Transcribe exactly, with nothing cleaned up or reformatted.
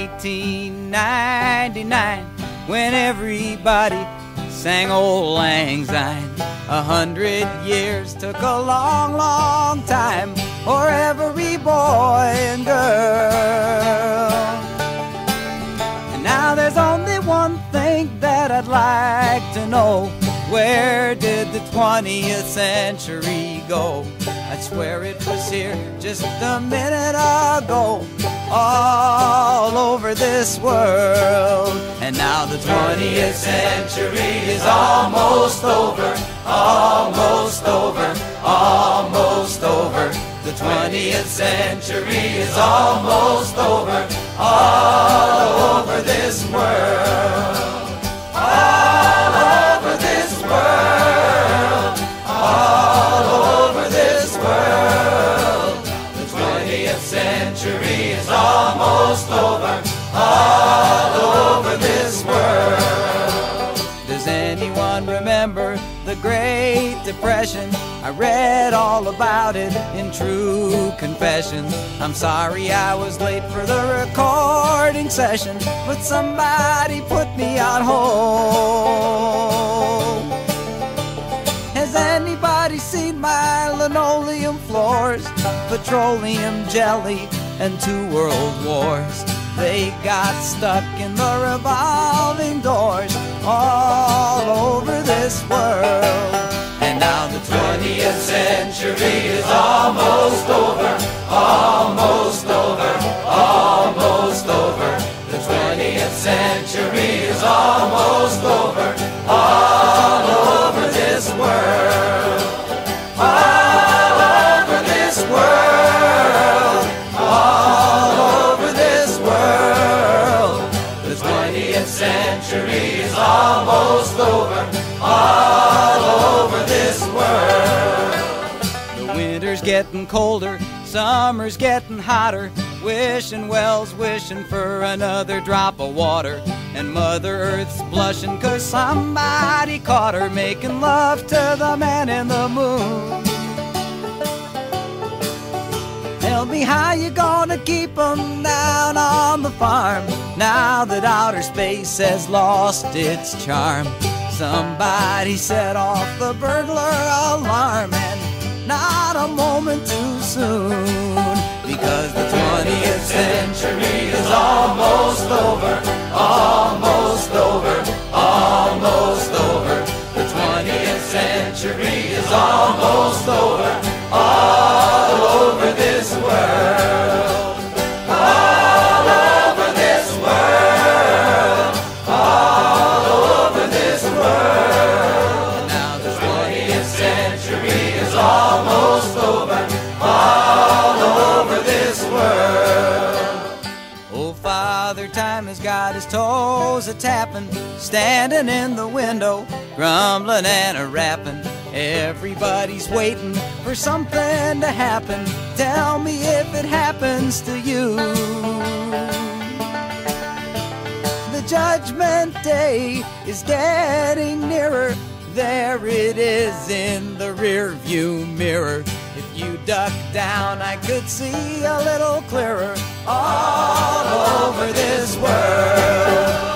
eighteen ninety-nine, when everybody sang Old Lang Syne. A hundred years took a long, long time for every boy and girl. And now there's only one thing that I'd like to know: where did the twentieth century go? I swear it was here just a minute ago, all over this world. And now the twentieth century is almost over, almost over, almost over. The twentieth century is almost over, all over this world, all over this world, all over this world. The twentieth century is almost over, all over this world. Does anyone remember the Great Depression? I read all about it in True Confession. I'm sorry I was late for the recording session, but somebody put me on hold. Has anybody seen my linoleum floors? Petroleum jelly and two world wars. They got stuck in the revolving doors all over this world. And now the twentieth century is almost over, almost over, almost over. The twentieth century is almost over, all over this world, all over this world, all over this world. The twentieth century is almost over, all over this world. The winter's getting colder, summer's getting hotter, wishing wells wishing for another drop of water. And Mother Earth's blushing 'cause somebody caught her making love to the man in the moon. Tell me how you gonna keep 'em down on the farm now that outer space has lost its charm. Somebody set off the burglar alarm, and not a moment too soon, because the twentieth century is almost over, almost over, almost over. The twentieth century is almost over, all over this world, all over this world, all over this world. Now the twentieth century is almost over, all over this world. Oh, Father Time has got his toes a-tapping, standing in the window, grumbling and a-rapping. Everybody's waiting for something to happen. Tell me if it happens to you. The judgment day is getting nearer. There it is in the rear view mirror. If you duck down, I could see a little clearer all over this world.